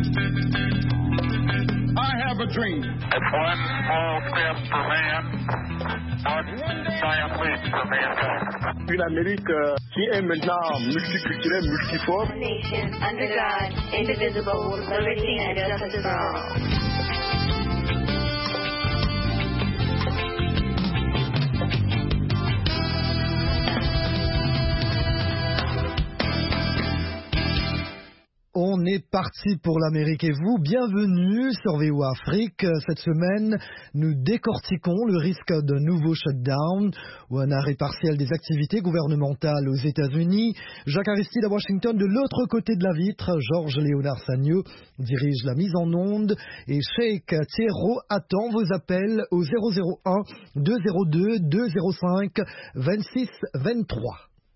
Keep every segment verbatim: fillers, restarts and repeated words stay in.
I have a dream. It's one small step for man, one giant leap for mankind. Une Amérique euh, qui est maintenant multiculturelle, multiforme. Nation under God, indivisible, with liberty and justice for all. On est parti pour l'Amérique et vous, bienvenue sur V O A Afrique. Cette semaine, nous décortiquons le risque d'un nouveau shutdown ou un arrêt partiel des activités gouvernementales aux États-Unis. Jacques Aristide à Washington, de l'autre côté de la vitre, Georges Léonard Sagno dirige la mise en onde et Sheikh Thierro attend vos appels au zéro zéro un deux zéro deux deux zéro cinq vingt-six vingt-trois.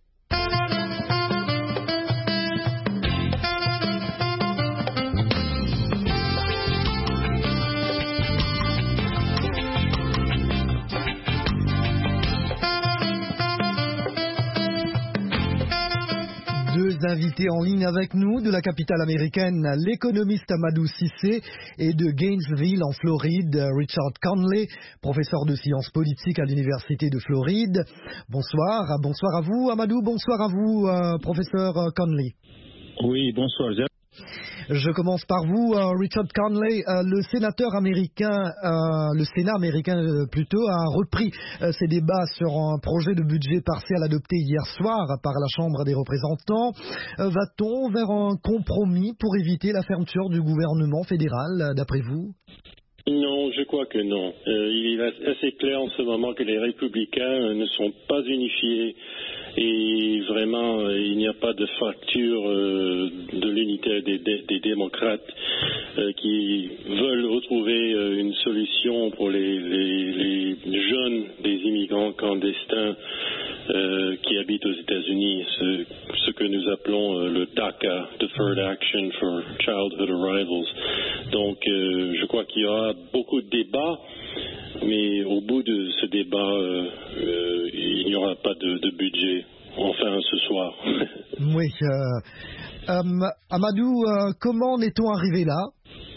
Deux invités en ligne avec nous de la capitale américaine, l'économiste Amadou Cissé et de Gainesville en Floride, Richard Conley, professeur de sciences politiques à l'université de Floride. Bonsoir, bonsoir à vous Amadou, bonsoir à vous euh, professeur Conley. Oui, bonsoir Jacques. Je commence par vous, uh, Richard Conley. Uh, le sénateur américain, uh, le Sénat américain uh, plutôt, a repris uh, ses débats sur un projet de budget partiel adopté hier soir par la Chambre des représentants. Uh, va-t-on vers un compromis pour éviter la fermeture du gouvernement fédéral, uh, d'après vous? Non, je crois que non. Euh, il est assez clair en ce moment que les républicains ne sont pas unifiés et vraiment euh, il n'y a pas de fracture euh, de l'unité des, des, des démocrates euh, qui veulent retrouver euh, une solution pour les, les, les jeunes des immigrants clandestins euh, qui habitent aux États-Unis, ce, ce que nous appelons euh, le DACA, Deferred Action for Childhood Arrivals. Donc euh, je crois qu'il y aura beaucoup de débats, mais au bout de ce débat, euh, euh, il n'y aura pas de, de budget, enfin ce soir. Oui. Euh, euh, Amadou, euh, comment en est-on arrivé là?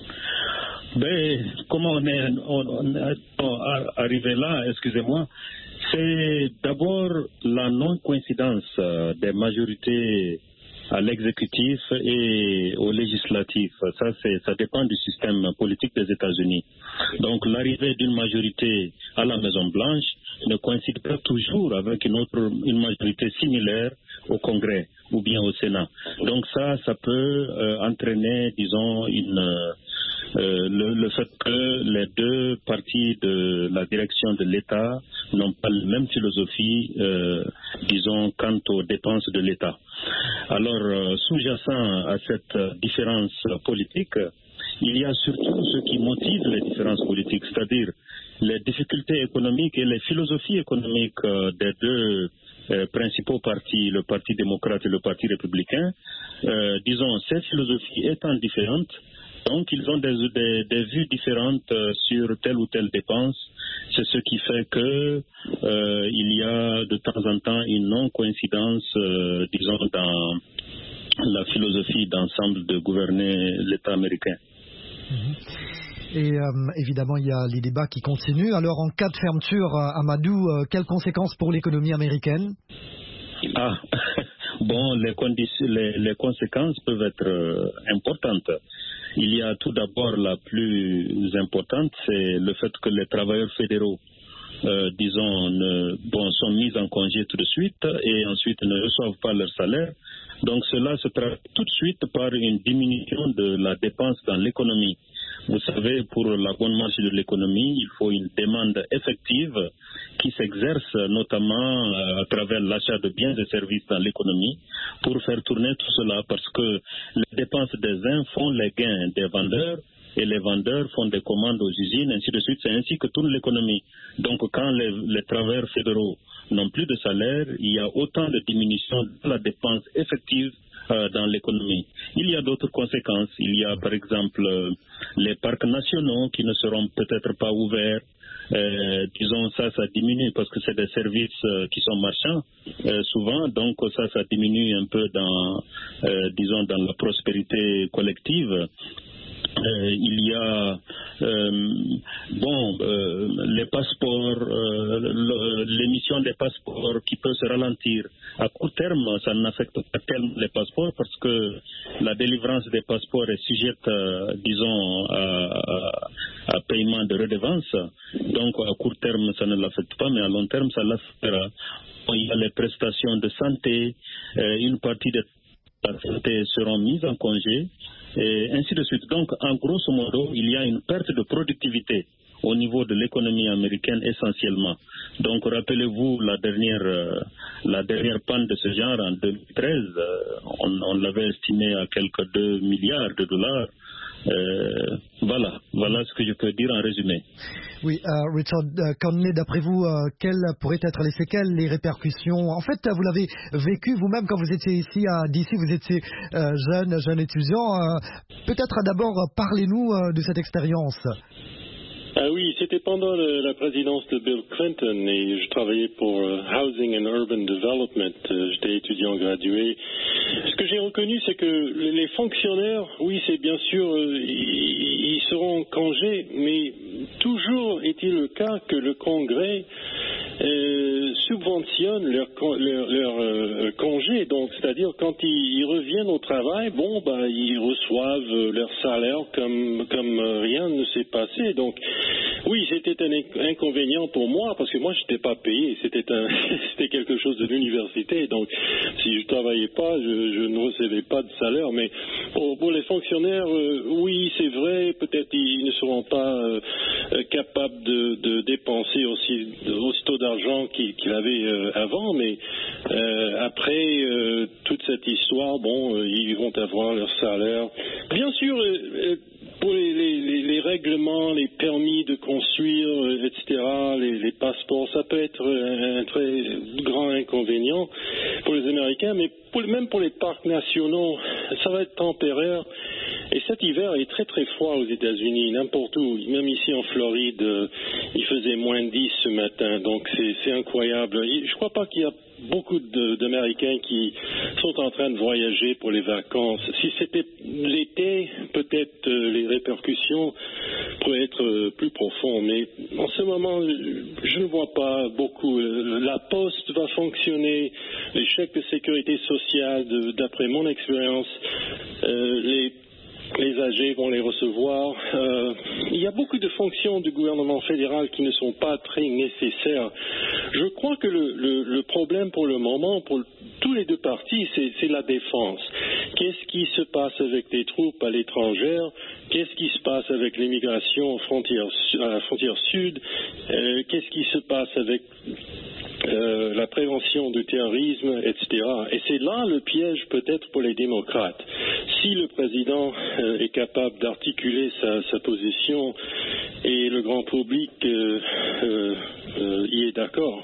Ben, comment on est, on, on est arrivé là, excusez-moi, c'est d'abord la non-coïncidence des majorités à l'exécutif et au législatif. Ça, c'est, ça dépend du système politique des États-Unis. Donc, l'arrivée d'une majorité à la Maison-Blanche ne coïncide pas toujours avec une autre, une majorité similaire au Congrès ou bien au Sénat. Donc, ça, ça peut euh, entraîner, disons, une, euh, le, le fait que les deux parties de la direction de l'État n'ont pas la même philosophie, euh, disons, quant aux dépenses de l'État. Alors, euh, sous-jacent à cette différence politique, il y a surtout ce qui motive les différences politiques, c'est-à-dire les difficultés économiques et les philosophies économiques euh, des deux euh, principaux partis, le Parti démocrate et le Parti républicain. Euh, disons, ces philosophies étant différentes, donc ils ont des, des, des vues différentes euh, sur telle ou telle dépense. C'est ce qui fait que euh, il y a de temps en temps une non-coïncidence, euh, disons, dans la philosophie d'ensemble de gouverner l'État américain. Et euh, évidemment, il y a les débats qui continuent. Alors, en cas de fermeture, euh, Amadou, euh, quelles conséquences pour l'économie américaine? Ah, bon, les, conditions, les, les conséquences peuvent être euh, importantes. Il y a tout d'abord la plus importante, c'est le fait que les travailleurs fédéraux, euh, disons, ne, bon, sont mis en congé tout de suite et ensuite ne reçoivent pas leur salaire. Donc cela se traduit tout de suite par une diminution de la dépense dans l'économie. Vous savez, pour la bonne marche de l'économie, il faut une demande effective qui s'exerce notamment à travers l'achat de biens et services dans l'économie pour faire tourner tout cela, parce que les dépenses des uns font les gains des vendeurs et les vendeurs font des commandes aux usines, ainsi de suite. C'est ainsi que tourne l'économie. Donc quand les, les travailleurs fédéraux n'ont plus de salaire, il y a autant de diminution de la dépense effective euh, dans l'économie. Il y a d'autres conséquences. Il y a par exemple euh, les parcs nationaux qui ne seront peut-être pas ouverts. Euh, disons ça, ça diminue parce que c'est des services euh, qui sont marchands euh, souvent, donc ça, ça diminue un peu dans, euh, disons, dans la prospérité collective. il y a euh, bon, euh, les passeports, euh, l'émission des passeports qui peut se ralentir. À court terme, ça n'affecte pas tellement les passeports parce que la délivrance des passeports est sujette, euh, disons, à, à, à paiement de redevance. Donc, à court terme, ça ne l'affecte pas, mais à long terme, ça l'affectera. Il y a les prestations de santé, euh, une partie de la santé seront mises en congé, et ainsi de suite. Donc, en grosso modo, il y a une perte de productivité au niveau de l'économie américaine essentiellement. Donc, rappelez-vous la dernière, euh, la dernière panne de ce genre en deux mille treize, euh, on, on l'avait estimé à quelques deux milliards de dollars. Euh, voilà, voilà ce que je peux dire en résumé. Oui, euh, Richard euh, Conley, d'après vous, euh, quelles pourraient être les séquelles, les répercussions? En fait, vous l'avez vécu vous-même quand vous étiez ici à D C, vous étiez euh, jeune, jeune étudiant. Euh, peut-être d'abord, parlez-nous euh, de cette expérience. Ah oui, c'était pendant le, la présidence de Bill Clinton et je travaillais pour uh, Housing and Urban Development. Euh, j'étais étudiant gradué. Ce que j'ai reconnu, c'est que les fonctionnaires, oui, c'est bien sûr, euh, ils, ils seront en congé, mais toujours est-il le cas que le Congrès euh, subventionne leur, leur, leur euh, congé. Donc, c'est-à-dire quand ils, ils reviennent au travail, bon, bah, ils reçoivent leur salaire comme comme rien ne s'est passé. Donc, oui, c'était un inconvénient pour moi parce que moi, je n'étais pas payé. C'était un, c'était quelque chose de l'université. Donc, si je travaillais pas, je, je ne recevais pas de salaire. Mais pour, pour les fonctionnaires, euh, oui, c'est vrai. Peut-être ils ne seront pas euh, capables de, de dépenser aussi aussitôt d'argent qu'ils, qu'ils avaient euh, avant. Mais euh, après euh, toute cette histoire, bon, euh, ils vont avoir leur salaire. Bien sûr. Euh, Pour les, les, les règlements, les permis de construire, et cetera, les, les passeports, ça peut être un, un très grand inconvénient pour les Américains, mais pour, même pour les parcs nationaux, ça va être temporaire. Et cet hiver est très très froid aux États-Unis, n'importe où, même ici en Floride, il faisait moins dix ce matin, donc c'est, c'est incroyable. Je ne crois pas qu'il y a beaucoup de, d'Américains qui sont en train de voyager pour les vacances. Si c'était l'été, peut-être euh, les répercussions pourraient être euh, plus profondes, mais en ce moment, je ne vois pas beaucoup. La poste va fonctionner, les chèques de sécurité sociale, de, d'après mon expérience, euh, les Les âgés vont les recevoir. Euh, il y a beaucoup de fonctions du gouvernement fédéral qui ne sont pas très nécessaires. Je crois que le, le, le problème pour le moment, pour tous les deux partis, c'est, c'est la défense. Qu'est-ce qui se passe avec les troupes à l'étranger? Qu'est-ce qui se passe avec l'immigration frontière, à la frontière sud? euh, Qu'est-ce qui se passe avec Euh, la prévention du terrorisme, et cetera. Et c'est là le piège peut-être pour les démocrates. Si le président euh, est capable d'articuler sa, sa position et le grand public euh, euh, euh, y est d'accord.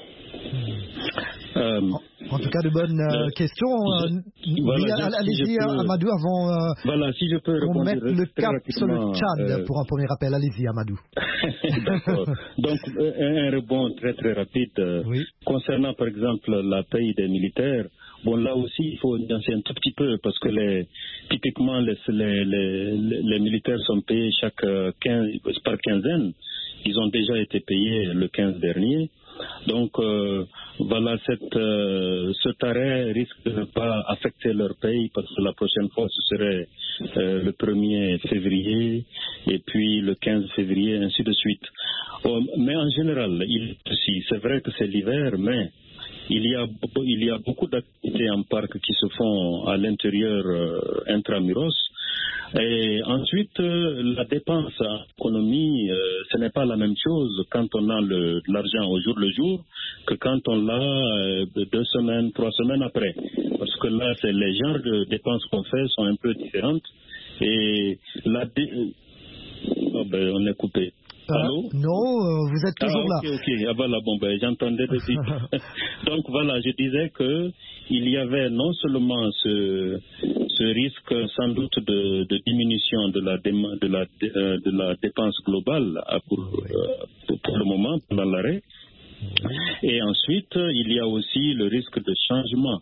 Euh, en tout cas, de bonnes euh, questions. Euh, voilà, oui, allez-y, si peux, Amadou, avant euh, voilà, si je peux qu'on mette le cap sur le Tchad euh, pour un premier appel. Allez-y, Amadou. D'accord. Donc, un rebond très très rapide. Oui. Concernant, par exemple, la paye des militaires, bon, là aussi, il faut nuancer un tout petit peu parce que les, typiquement, les, les, les, les militaires sont payés chaque quinze, par quinzaine. Ils ont déjà été payés le quinze dernier. Donc, euh, voilà, cette, euh, cet arrêt risque de ne pas affecter leur paye parce que la prochaine fois, ce serait euh, le premier février et puis le quinze février, ainsi de suite. Oh, mais en général, il, si, c'est vrai que c'est l'hiver, mais il y a, il y a beaucoup d'activités en parc qui se font à l'intérieur euh, intramuros. Et ensuite, euh, la dépense en économie, euh, ce n'est pas la même chose quand on a le, l'argent au jour le jour que quand on l'a euh, deux semaines, trois semaines après. Parce que là, c'est les genres de dépenses qu'on fait sont un peu différentes. Et la dé... oh ben, on est coupé. Allô? Euh, non, euh, vous êtes toujours ah, okay, là. Ok, ok. Ah, voilà, bon, ben, j'entendais de suite. Donc voilà, je disais que il y avait non seulement ce, ce risque sans doute de, de diminution de la, de, la, de, de la dépense globale pour, pour, pour le moment, pendant l'arrêt. Et ensuite, il y a aussi le risque de changement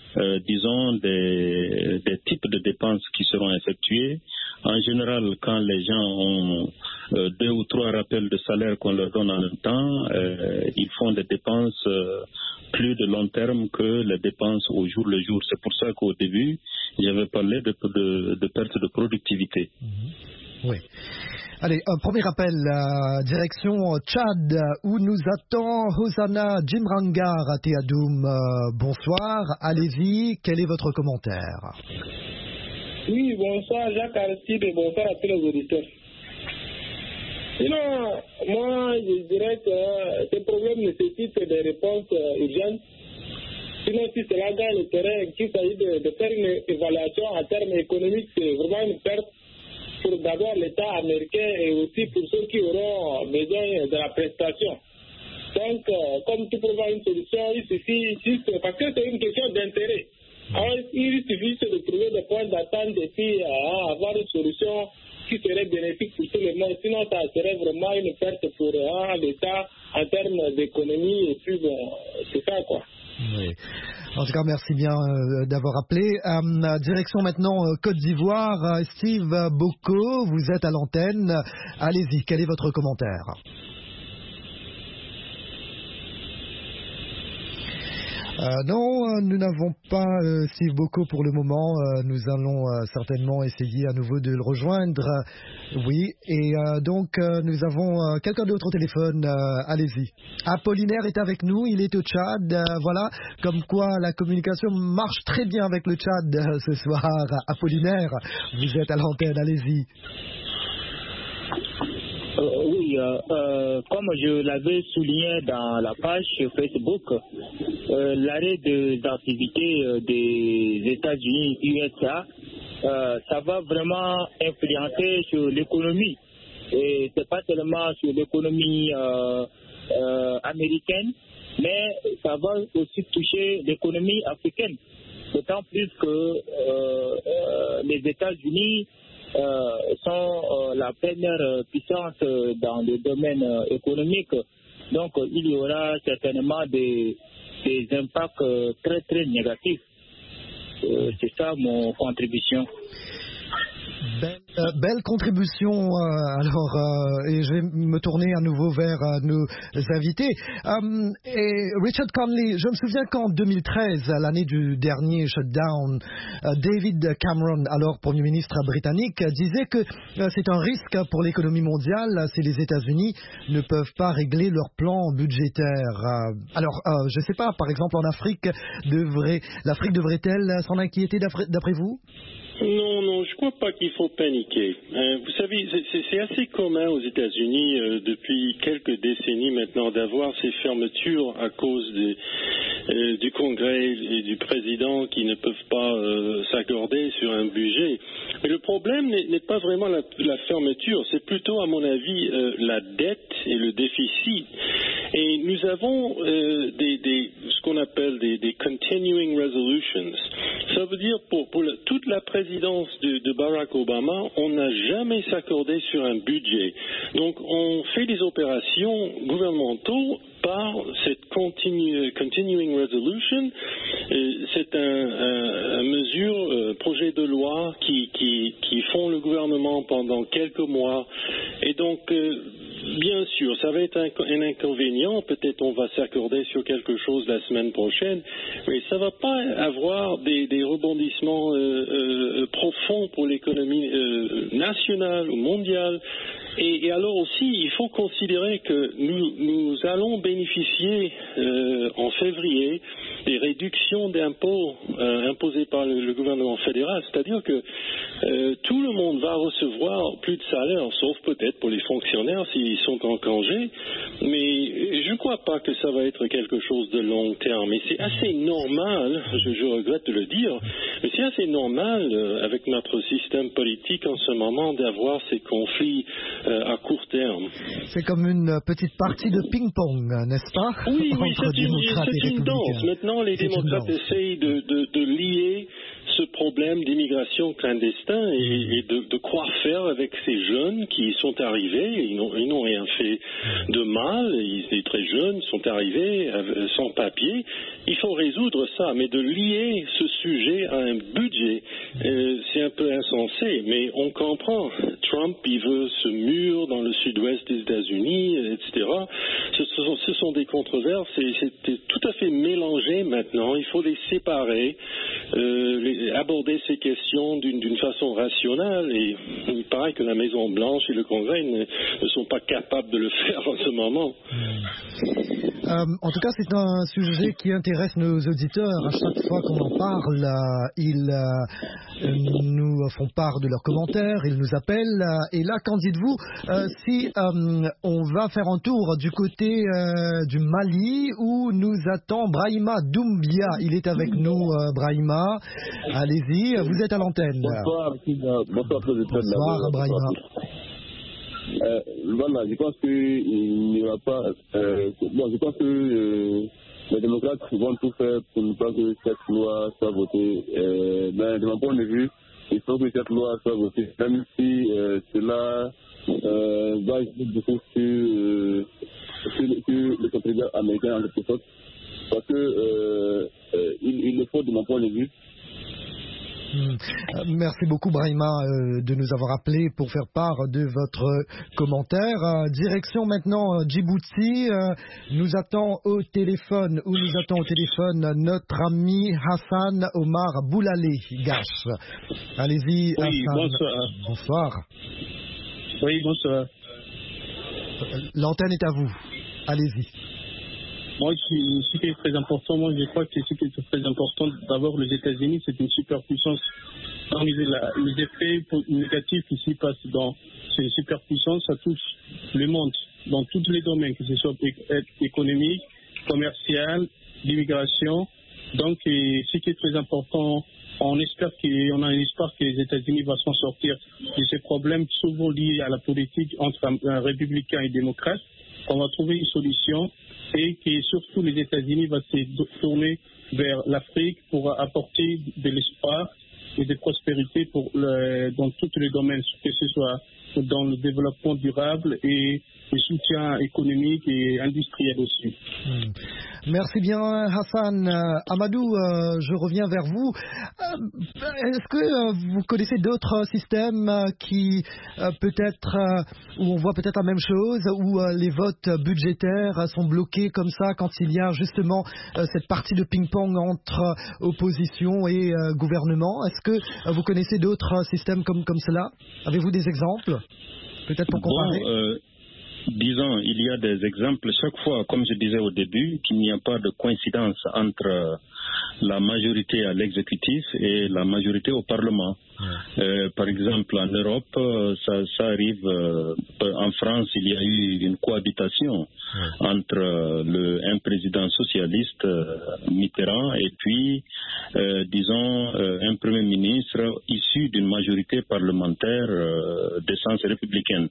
euh, disons, des, des types de dépenses qui seront effectuées. En général, quand les gens ont euh, deux ou trois rappels de salaire qu'on leur donne en même temps, euh, ils font des dépenses euh, plus de long terme que les dépenses au jour le jour. C'est pour ça qu'au début, j'avais parlé de, de, de perte de productivité. Mmh. Oui. Allez, un premier appel, euh, direction Tchad, où nous attend Hosanna Jimrangar à Théadoum. Euh, bonsoir, allez-y, quel est votre commentaire? Oui, bonsoir Jacques Aristide et bonsoir à tous les auditeurs. Sinon, moi, je dirais que ce problème nécessite des réponses euh, urgentes. Sinon, si cela gagne le terrain, qu'il s'agit de, de faire une évaluation en termes économiques, c'est vraiment une perte pour d'abord l'État américain et aussi pour ceux qui auront besoin de la prestation. Donc, euh, comme tout pour avoir une solution, il suffit juste, parce que c'est une question d'intérêt. Alors, il suffit juste de trouver des points d'attente et puis euh, avoir une solution qui serait bénéfique pour tout le monde. Sinon, ça serait vraiment une perte pour euh, l'État en termes d'économie. Et puis, bon, c'est ça, quoi. Oui. En tout cas, merci bien euh, d'avoir appelé. Euh, direction maintenant euh, Côte d'Ivoire. Euh, Steve Boko, vous êtes à l'antenne. Allez-y, quel est votre commentaire? Euh, non, nous n'avons pas euh, Steve Boko pour le moment. Euh, nous allons euh, certainement essayer à nouveau de le rejoindre. Oui, et euh, donc euh, nous avons euh, quelqu'un d'autre au téléphone. Euh, allez-y. Apollinaire est avec nous, il est au Tchad. Euh, voilà, comme quoi la communication marche très bien avec le Tchad euh, ce soir. Apollinaire, vous êtes à l'antenne, allez-y. Euh, oui, euh, euh, comme je l'avais souligné dans la page Facebook, euh, l'arrêt des activités euh, des États-Unis U S A, euh, ça va vraiment influencer sur l'économie. Et c'est pas seulement sur l'économie euh, euh, américaine, mais ça va aussi toucher l'économie africaine. D'autant plus que euh, euh, les États-Unis Euh, sont euh, la première puissance euh, dans le domaine euh, économique. Donc euh, il y aura certainement des, des impacts euh, très très négatifs. Euh, c'est ça mon contribution. Belle, euh, belle contribution, euh, alors, euh, et je vais me tourner à nouveau vers euh, nos invités. Um, et Richard Conley, je me souviens qu'en deux mille treize, l'année du dernier shutdown, euh, David Cameron, alors Premier ministre britannique, disait que euh, c'est un risque pour l'économie mondiale si les États-Unis ne peuvent pas régler leur plan budgétaire. Euh, alors, euh, je ne sais pas, par exemple en Afrique, devrait, l'Afrique devrait-elle s'en inquiéter d'après, d'après vous ? Non, non, je ne crois pas qu'il faut paniquer. Euh, vous savez, c'est, c'est assez commun aux États-Unis euh, depuis quelques décennies maintenant d'avoir ces fermetures à cause des, euh, du Congrès et du président qui ne peuvent pas euh, s'accorder sur un budget. Mais le problème n'est, n'est pas vraiment la, la fermeture, c'est plutôt, à mon avis, euh, la dette et le déficit. Et nous avons euh, des, des, ce qu'on appelle des, des continuing resolutions. Ça veut dire pour, pour la, toute la présidence de, de Barack Obama, on n'a jamais s'accordé sur un budget. Donc on fait des opérations gouvernementaux par cette continue, continuing resolution. Euh, c'est un, un, un mesure, euh, projet de loi qui, qui, qui font le gouvernement pendant quelques mois. Et donc, euh, bien sûr, ça va être un, un inconvénient. Peut-être on va s'accorder sur quelque chose la semaine prochaine, mais ça ne va pas avoir des, des rebondissements euh, euh, profonds pour l'économie euh, nationale ou mondiale. Et, et alors aussi, il faut considérer que nous, nous allons bénéficier euh, en février des réductions d'impôts euh, imposées par le, le gouvernement fédéral. C'est-à-dire que euh, tout le monde va recevoir plus de salaire, sauf peut-être pour les fonctionnaires s'ils sont en congé. Mais je ne crois pas que ça va être quelque chose de long terme. Et c'est assez normal, je, je regrette de le dire, mais c'est assez normal euh, avec notre système politique en ce moment d'avoir ces conflits à court terme. C'est comme une petite partie de ping-pong, n'est-ce pas? Oui, oui, entre c'est une, démocrates c'est et une danse. Maintenant, les c'est démocrates essayent de, de, de lier ce problème d'immigration clandestine et, et de, de quoi faire avec ces jeunes qui sont arrivés. Ils n'ont, ils n'ont rien fait de mal. Ils étaient très jeunes, ils sont arrivés sans papier. Il faut résoudre ça, mais de lier ce sujet à un budget, euh, c'est un peu insensé. Mais on comprend. Trump, il veut ce mur dans le sud-ouest des États-Unis, et cetera. Ce, ce, sont, ce sont des controverses et c'est tout à fait mélangé maintenant. Il faut les séparer, euh, les, aborder ces questions d'une, d'une façon rationnelle. Et il paraît que la Maison-Blanche et le Congrès ne, ne sont pas capables de le faire en ce moment. Euh, en tout cas, c'est un sujet qui intéresse nos auditeurs. À chaque fois qu'on en parle, euh, ils euh, nous font part de leurs commentaires, ils nous appellent. Euh, et là, qu'en dites-vous euh, si euh, on va faire un tour du côté euh, du Mali où nous attend Brahima Doumbia. Il est avec nous, euh, Brahima. Allez-y, vous êtes à l'antenne. Bonsoir, bonsoir, Bonsoir, Brahima. Euh, voilà, je pense qu'il n'y aura pas. Euh, bon, je pense que euh, les démocrates vont tout faire pour ne pas que cette loi soit votée. Euh, ben, de mon point de vue, il faut que cette loi soit votée, même si euh, cela euh, va jouer beaucoup sur, euh, sur, sur le contribuable américain en quelque sorte. Parce que euh, euh, il, il le faut, de mon point de vue. Merci beaucoup Brahima euh, de nous avoir appelé pour faire part de votre commentaire. Euh, direction maintenant euh, Djibouti. Euh, nous attend au téléphone, ou nous attend au téléphone notre ami Hassan Omar Boulalé Gash. Allez-y, oui, Hassan. Bonsoir. Bonsoir. Oui, bonsoir. L'antenne est à vous. Allez-y. Moi, ce qui est très important, moi, je crois que ce qui est très important, d'abord, les États-Unis, c'est une superpuissance. Dans les, les effets négatifs qui s'y passent dans ces superpuissances, ça touche le monde, dans tous les domaines, que ce soit économique, commercial, l'immigration. Donc, et, ce qui est très important, on espère qu'on a espoir que les États-Unis vont s'en sortir de ces problèmes souvent liés à la politique entre un républicain et démocrate. On va trouver une solution et que surtout les États-Unis vont se tourner vers l'Afrique pour apporter de l'espoir et de prospérité pour le, dans tous les domaines, que ce soit dans le développement durable et le soutien économique et industriel aussi. Mmh. Merci bien Hassan. Euh, Amadou, euh, je reviens vers vous. Euh, est-ce que euh, vous connaissez d'autres systèmes euh, qui euh, peut-être, euh, où on voit peut-être la même chose, où euh, les votes budgétaires euh, sont bloqués comme ça quand il y a justement euh, cette partie de ping-pong entre euh, opposition et euh, gouvernement? Est-ce que euh, vous connaissez d'autres euh, systèmes comme, comme cela? Avez-vous des exemples? Peut-être pour comparer. Bon, euh... Disons, il y a des exemples chaque fois, comme je disais au début, qu'il n'y a pas de coïncidence entre la majorité à l'exécutif et la majorité au Parlement. Ouais. Euh, par exemple, en Europe, ça, ça arrive. Euh, en France, il y a eu une cohabitation ouais. entre le, un président socialiste, euh, Mitterrand, et puis, euh, disons, euh, un premier ministre issu d'une majorité parlementaire euh, d'essence républicaine.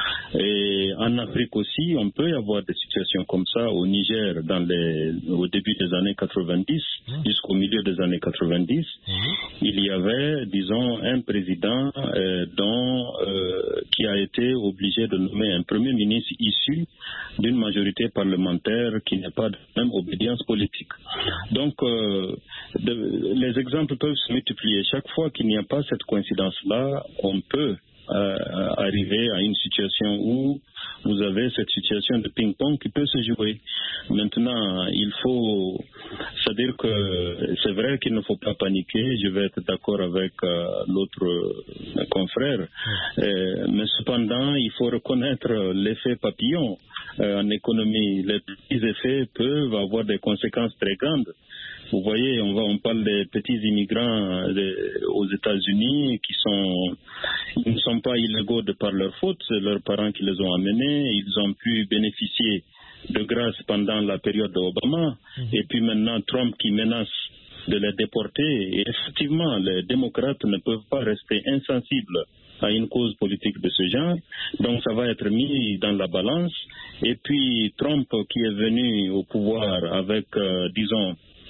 Et en Afrique aussi, on peut y avoir des situations comme ça. Au Niger, dans les, au début des années quatre-vingt-dix, mmh. jusqu'au milieu des années quatre-vingt-dix, mmh. il y avait, disons, un président euh, dont, euh, qui a été obligé de nommer un premier ministre issu d'une majorité parlementaire qui n'est pas de même obédience politique. Donc, euh, de, les exemples peuvent se multiplier. Chaque fois qu'il n'y a pas cette coïncidence-là, on peut Euh, arriver à une situation où vous avez cette situation de ping-pong qui peut se jouer. Maintenant, il faut, c'est-à-dire que c'est vrai qu'il ne faut pas paniquer, je vais être d'accord avec euh, l'autre euh, confrère, euh, mais cependant, il faut reconnaître l'effet papillon. Euh, en économie, les petits effets peuvent avoir des conséquences très grandes. Vous voyez, on, va, on parle des petits immigrants de, aux États-Unis qui sont, ils ne sont pas illégaux de par leur faute, c'est leurs parents qui les ont amenés, ils ont pu bénéficier de grâce pendant la période d'Obama, mmh. et puis maintenant Trump qui menace de les déporter, et effectivement, les démocrates ne peuvent pas rester insensibles à une cause politique de ce genre, donc ça va être mis dans la balance, et puis Trump qui est venu au pouvoir avec, euh, disons,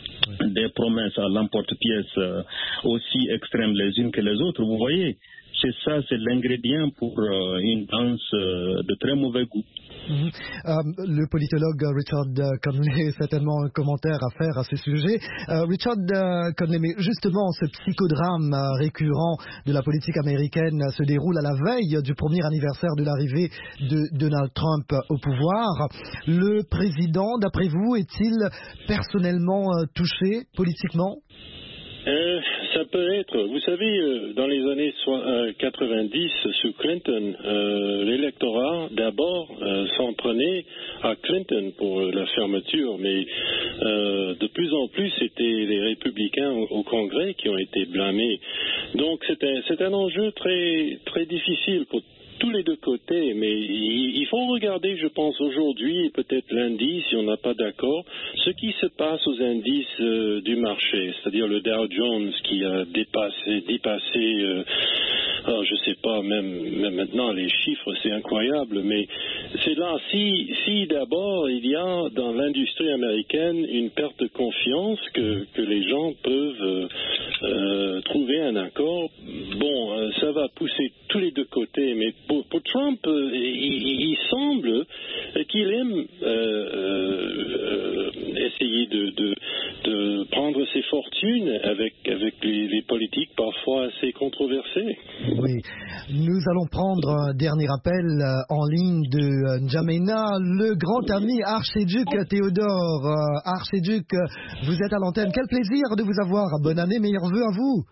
des promesses à l'emporte-pièce euh, aussi extrêmes les unes que les autres. Vous voyez, c'est ça, c'est l'ingrédient pour euh, une danse euh, de très mauvais goût. Mmh. Euh, le politologue Richard Conley a certainement un commentaire à faire à ce sujet. Euh, Richard Conley, mais justement, ce psychodrame récurrent de la politique américaine se déroule à la veille du premier anniversaire de l'arrivée de Donald Trump au pouvoir. Le président, d'après vous, est-il personnellement touché politiquement ? Euh, ça peut être. Vous savez, euh, dans les années quatre-vingt-dix, sous Clinton, euh, l'électorat d'abord euh, s'en prenait à Clinton pour la fermeture, mais euh, de plus en plus, c'était les républicains au, au Congrès qui ont été blâmés. Donc c'est un, c'est un enjeu très, très difficile pour tous les deux côtés, mais il faut regarder, je pense, aujourd'hui et peut-être lundi, si on n'a pas d'accord, ce qui se passe aux indices euh, du marché, c'est-à-dire le Dow Jones qui a dépassé, dépassé euh, oh, je sais pas, même, même maintenant les chiffres, c'est incroyable, mais c'est là, si, si d'abord il y a dans l'industrie américaine une perte de confiance que, que les gens peuvent euh, euh, trouver un accord, bon, euh, ça va pousser tous les deux côtés, mais pour, pour Trump, euh, il, il semble qu'il aime euh, euh, essayer de, de, de prendre ses fortunes avec, avec les, les politiques parfois assez controversées. Oui, nous allons prendre un dernier appel en ligne de N'Djamena, le grand ami archiduc Théodore. Archiduc, vous êtes à l'antenne. Quel plaisir de vous avoir. Bonne année, meilleurs vœux à vous.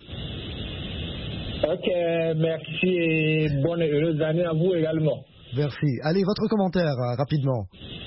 Ok, merci et bonne et heureuse année à vous également. Merci. Allez, votre commentaire, rapidement.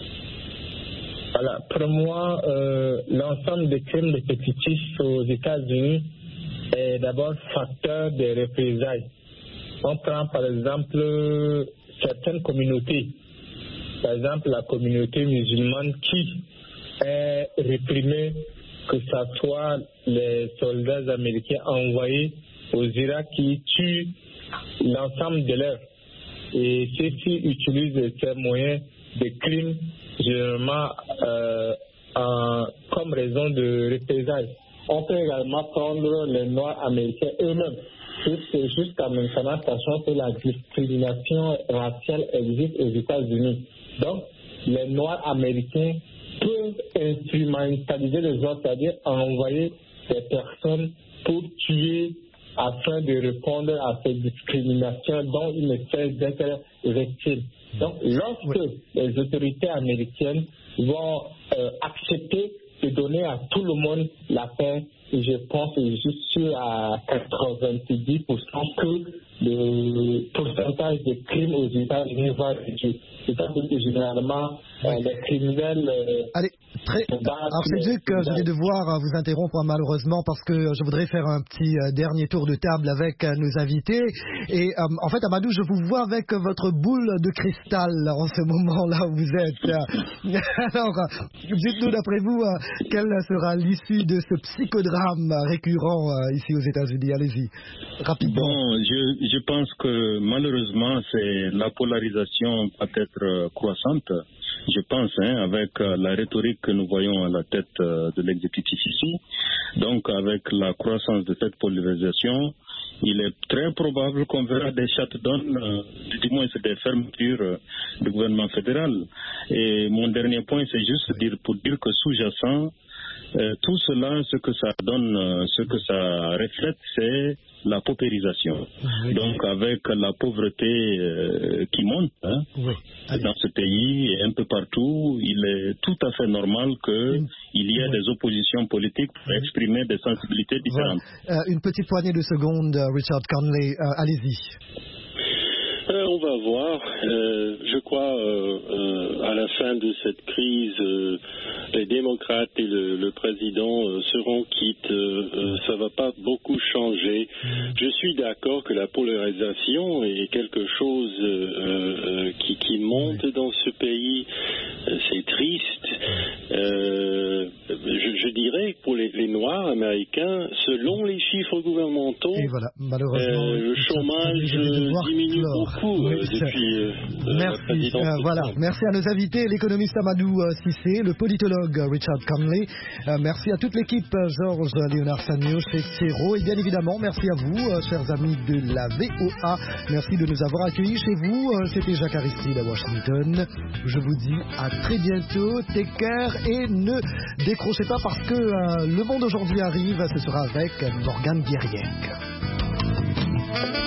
Voilà, pour moi, euh, l'ensemble des crimes répétitifs aux États-Unis est d'abord facteur de représailles. On prend par exemple certaines communautés, par exemple la communauté musulmane qui est réprimée, que ce soit les soldats américains envoyés aux Irak qui tuent l'ensemble de l'œuvre. Et ceux-ci utilisent ces moyens de crimes généralement euh, en, comme raison de représailles. On peut également prendre les Noirs américains eux-mêmes. Jusqu'à maintenant, sachant que la discrimination raciale existe aux États-Unis. Donc, les Noirs américains peuvent instrumentaliser les autres, c'est-à-dire envoyer des personnes pour tuer afin de répondre à ces discriminations dont ils ne cessent d'être victimes. Donc, lorsque oui. les autorités américaines vont euh, accepter de donner à tout le monde la paix, je pense, je suis sûr à quatre-vingt-dix pour cent que le pourcentage de crimes aux États-Unis va réduire. C'est-à-dire que généralement, oui. euh, les criminels... Euh, Allez, très... Archiduc, je vais devoir vous interrompre malheureusement parce que je voudrais faire un petit euh, dernier tour de table avec euh, nos invités. Et euh, en fait, Amadou, je vous vois avec votre boule de cristal en ce moment-là où vous êtes. Alors, dites-nous d'après vous, euh, quelle sera l'issue de ce psychodrame récurrent euh, ici aux États-Unis? Allez-y, rapidement. Bon, je, je pense que malheureusement, c'est la polarisation peut-être euh, croissante. Je pense, hein, avec euh, la rhétorique que nous voyons à la tête euh, de l'exécutif ici, donc avec la croissance de cette polarisation, il est très probable qu'on verra des shutdowns, euh, du moins c'est des fermetures euh, du gouvernement fédéral. Et mon dernier point, c'est juste dire, pour dire que sous-jacent, euh, tout cela, ce que ça donne, euh, ce que ça reflète, c'est la paupérisation. Oui. Donc avec la pauvreté euh, qui monte hein, oui. dans ce pays et un peu partout, il est tout à fait normal qu'il y ait oui. des oppositions politiques pour oui. exprimer des sensibilités différentes. Voilà. Euh, une petite poignée de secondes, Richard Conley, euh, allez-y. Euh, on va voir. Euh, je crois euh, euh, à la fin de cette crise, euh, les démocrates et le, le président euh, seront quittes. Euh, euh, ça va pas beaucoup changer. Je suis d'accord que la polarisation est quelque chose euh, euh, qui, qui monte dans ce pays. C'est triste. Euh, je, je dirais que pour les, les Noirs américains, selon les chiffres gouvernementaux, et voilà, malheureusement, euh, le chômage diminue beaucoup euh, depuis euh, Merci. la présidence. Euh, voilà, merci à nos invités, l'économiste Amadou euh, Cissé, le politologue euh, Richard Conley. Euh, merci à toute l'équipe, euh, Georges Léonard Sagno, chez Xero, et bien évidemment, merci à vous, euh, chers amis de la V O A. Merci de nous avoir accueillis chez vous. Euh, C'était Jacques Aristide à Washington. Je vous dis à très bientôt. Take care et ne décrochez pas parce que euh, le monde aujourd'hui arrive. Ce sera avec Morgane Guériec.